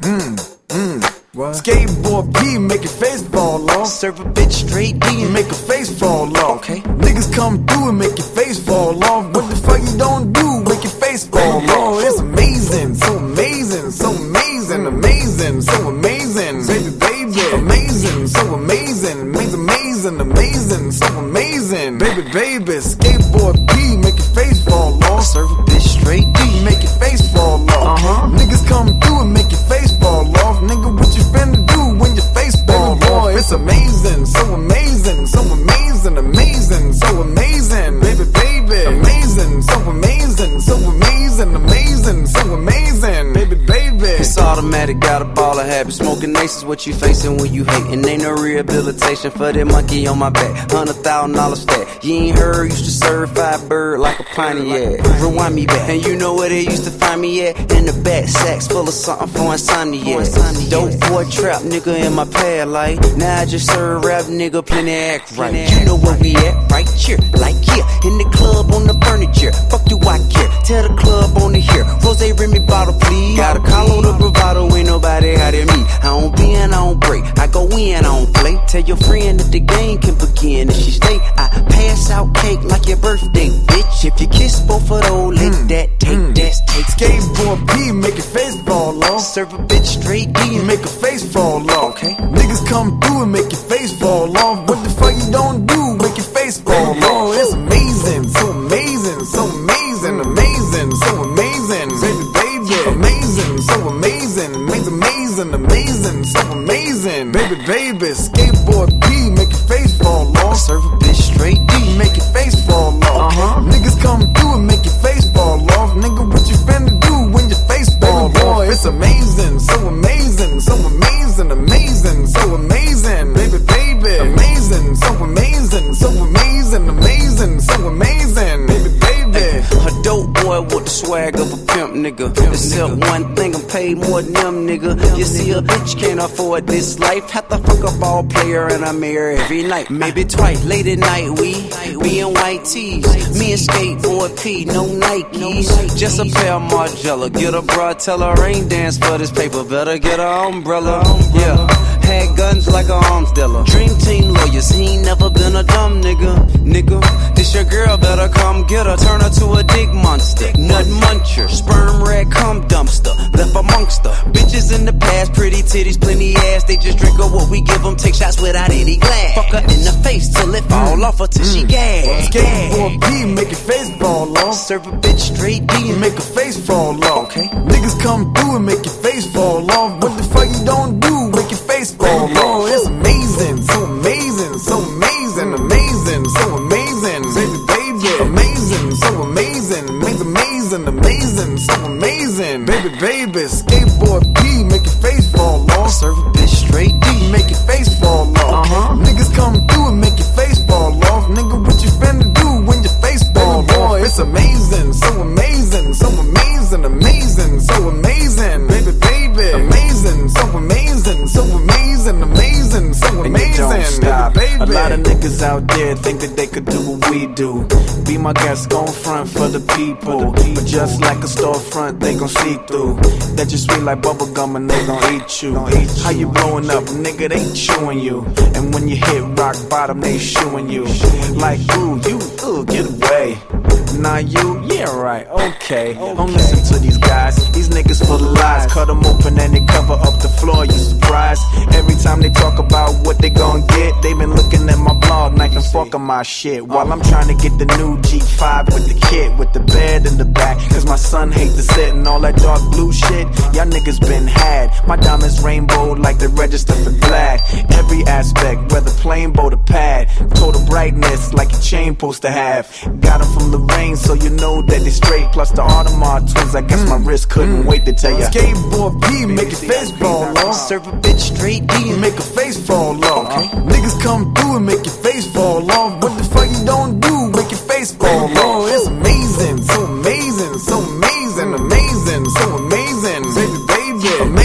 What? Skateboard P, make your face fall off. Serve a bitch straight D and make her face fall off. Okay. Niggas come through and make your face fall off. What the fuck you don't do? Make your face fall off. It's amazing, so amazing, so amazing, amazing, so amazing, baby, baby, amazing, so amazing, amazing, amazing, so amazing, baby, baby. Skateboard P, make your face fall off. Serve a bitch straight D, make your face fall off. Niggas come through and make your face fall off. Nigga, what you finna do when your face fall off? It's amazing, so amazing, so amazing, amazing, so amazing, baby, baby, amazing, so amazing, so amazing, amazing, so amazing, baby, baby. It's automatic, got a ball of habit. Smoking aces, what you facing when you hating. Ain't no rehabilitation for that monkey on my back. $100,000 stack. You ain't heard, used to serve five bird like a Pontiac. Rewind me back, and you know where they used to find me at? In the back, sacks full of something for insomnia. Dope boy trap nigga in my pad life. Now I just serve rap nigga, plenty act right. You know where we at, right here, like here. In the club on the furniture, fuck do I care? Tell the club on the here. Rose Remy bottle please. Got a collar the bravado, ain't nobody out of me. I don't bend, I don't break, I go in, I don't play. Tell your friend that the game can begin. If she stay, I pass out cake like your birthday, bitch. If you kiss both of those, lick that, take that, take Skateboard P, make your face fall off. Serve a bitch straight D and make her face fall off. Okay. Niggas come through and make your face fall off. What the fuck you don't do? Make your face fall off. It's amazing, so amazing, so amazing, amazing, so amazing, baby, baby, amazing, so amazing, amazing, amazing, so amazing, baby, baby. Skateboard P, make your face fall off. Serve a bitch straight D, make your face fall off. Niggas come through and make your face fall off. Nigga, what you finna do when your face fall off? It's amazing, so amazing, so amazing, amazing, so amazing, baby, baby, amazing, so amazing, so amazing, amazing, so amazing, baby, baby. A dope boy with the swag of a pimp nigga. Except one thing, I'm paid more than them nigga. You see a bitch can't afford this life. Have to fuck a ball player and I marry every night. Maybe twice, late at night we in white tees. Me and Skateboard P, no Nikes. Just a pair of Margiela. Get a bra, tell her rain dance for this paper. Better get her umbrella. Yeah. Had guns like a arms dealer. Dream team lawyers, he ain't never been a dumb nigga. Nigga, this your girl, better come get her. Turn her to a dick monster, nut muncher, sperm rag, cum dumpster. Left amongst her. Bitches in the past, pretty titties, plenty ass. They just drink of what we give them, take shots without any glass. Fuck her in the face till it fall off her till she gas. Skateboard P, make your face fall off. Serve a bitch straight D and make her face fall off. Okay. Niggas come through and make your face fall off. What the fuck you don't do? Make your face fall off. It's amazing, so amazing, so amazing, amazing, so amazing, baby, baby, amazing, so amazing, amazing, amazing, so amazing, baby, baby. Skateboard P, make your face fall off. Serve a bitch straight D, make your face fall off. Niggas come through and make your face fall off. Nigga, what you finna do when your face fall off? It's amazing, so amazing, so amazing, amazing, so amazing, baby, baby, amazing, so amazing, so amazing, amazing, so amazing, and you don't stop. baby, baby. A lot of niggas out there think that they could do what we do. Be my guest, gon' front for the people. But just like a storefront, they gon' see through. That you sweet like bubblegum and they gon' eat you. How you blowing up, nigga, they chewing you. And when you hit rock bottom, they shooing you. Like, ooh, you, get away. Nah, you, yeah, right, okay. Don't listen to these guys, these niggas full of lies. Cut them open and they cover up the floor, you surprised? Every time they talk about what they gon' get, they been looking at my blog, knife and fork on my shit. While I'm trying to get the new G5 with the kit, with the bed in the back. Cause my son hate to sit and all that dark blue shit. Y'all niggas been had. My diamonds rainbow like the register for glad. Every aspect, whether plain boat or pad. Total brightness like your chain supposed to have. Got them from the rain, so you know that they straight. Plus the Audemars twins, I guess my wrist couldn't wait to tell ya. Skateboard P, make your face fall off. Serve a bitch straight D and make her face fall off. Okay. Niggas come through and make your face fall off. What the fuck you don't do? Make your face fall off. It's amazing, so amazing, so amazing, amazing, so amazing, baby, baby, amazing.